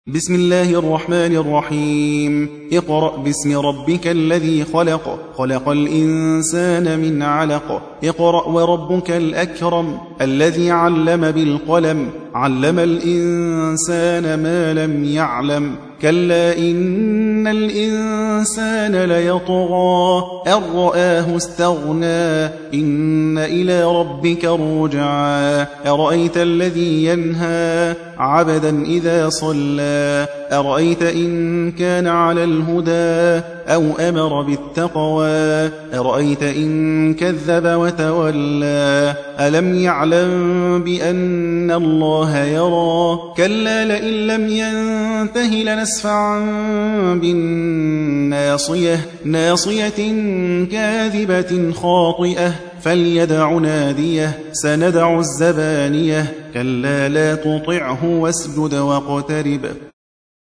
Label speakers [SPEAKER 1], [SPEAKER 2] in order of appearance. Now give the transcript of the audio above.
[SPEAKER 1] بسم الله الرحمن الرحيم. اقرأ باسم ربك الذي خلق، خلق الإنسان من علق. اقرأ وربك الأكرم الذي علم بالقلم، علم الإنسان ما لم يعلم. كلا إن الإنسان ليطغى أن رآه استغنى، إن إلى ربك الرجعى. أرأيت الذي ينهى عبدا إذا صلى، أرأيت إن كان على الهدى أو أمر بالتقوى، أرأيت إن كذب وتولى. ألم يعلم بأن الله يرى، كلا لئن لم ينته لنسفعا بالناصية، ناصية كاذبة خاطئة، فليدع ناديه. سندع الزبانية، كلا لا تطعه واسجد واقترب.